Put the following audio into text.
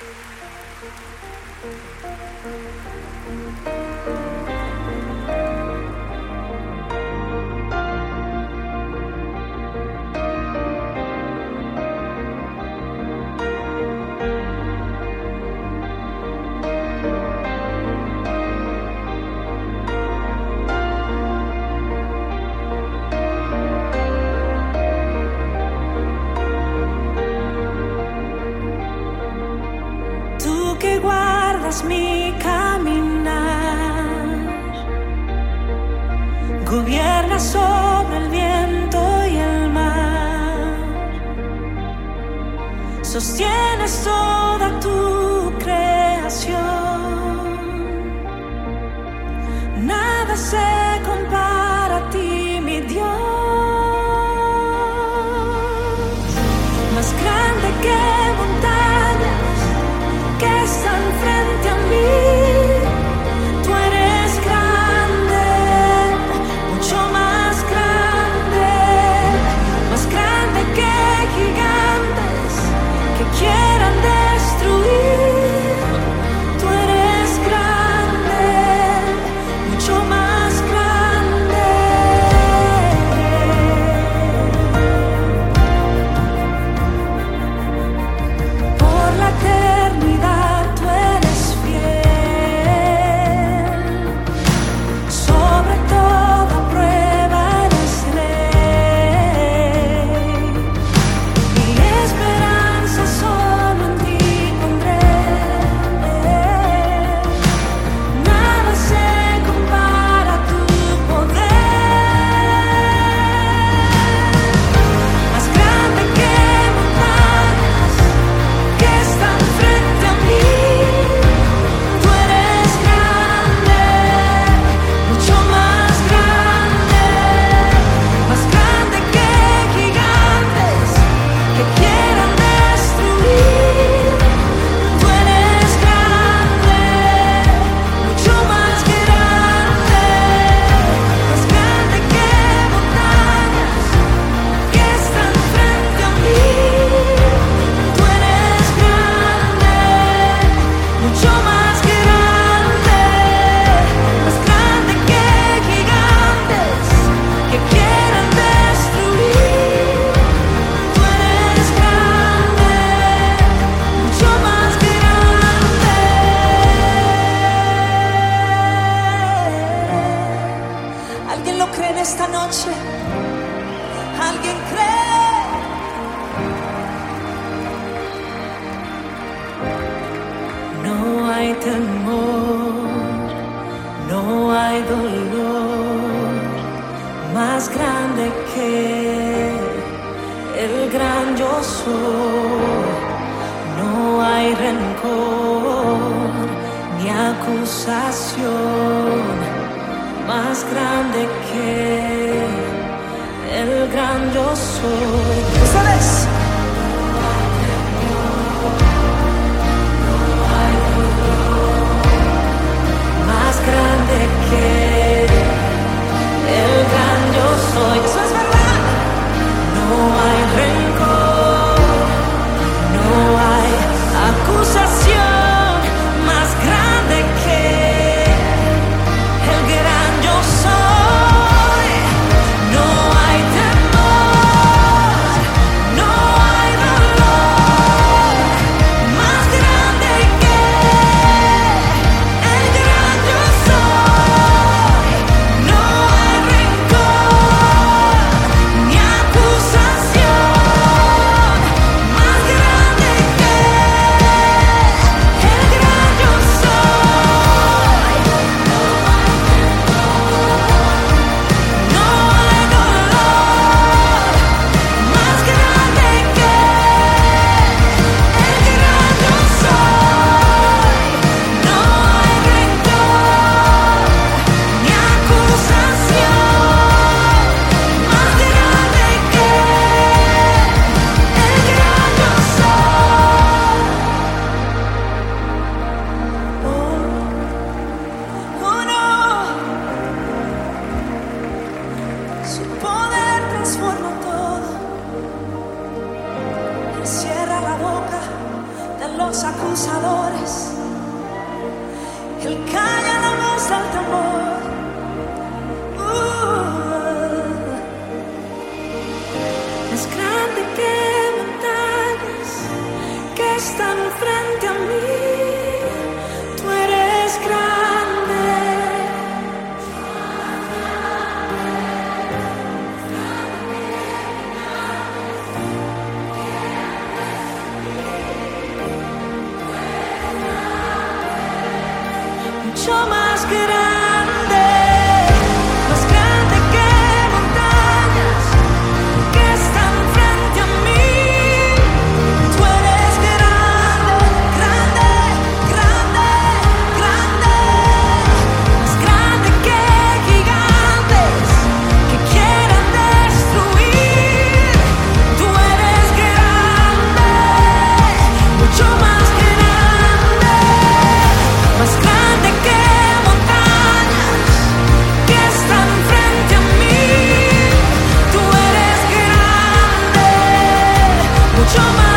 Mi caminar, gobierna sobre el viento y el mar, sostienes toda tu creación, nada se compara a ti, mi Dios, más grande que montañas que están frente a mí, tú eres grande, mucho más grande que gigantes que quieran destruir, tú eres grande, mucho más grande. Por la eternidad tú eres fiel, sobre toda prueba eres rey, mi esperanza solo en ti pondré, nada se compara a tu poder, más grande que montañas que están frente a mí, tú eres grande, mucho más grande que gigantes que quieran destruir, tú eres grande, mucho más grande que montañas que están frente a mí, tú eres grande, mucho más grande que gigantes que quieran destruir, tú eres grande, mucho más grande. ¿Alguien lo cree en esta noche? ¿Alguien cree? No hay temor, no hay dolor más grande que el gran yo soy. No hay rencor ni acusación más grande que el gran yo soy. ¿Sabes? Más grande que el gran yo soy. Eso es verdad. No hay rencor, no hay acusación más grande que el gran yo soy. No hay temor, no hay dolor más grande que el gran yo soy. No hay rencor ni acusación más grande que el gran yo soy. No hay dolor más grande que el gran yo soy. No hay rencor ni acusación más grande que el gran yo soy. Oh no, su poder transforma todo, cierra la boca del los acusadores. Él calla la voz del temor. Es grande que montañas que están frente a mí. Tú eres grande. Mucho más grande, más grande que montañas que están frente a mí. Tú eres grande, grande, grande, grande, más grande que gigantes que quieran destruir. Tú eres grande, mucho más grande, más grande que montañas que están frente a mí. Tú eres grande, mucho más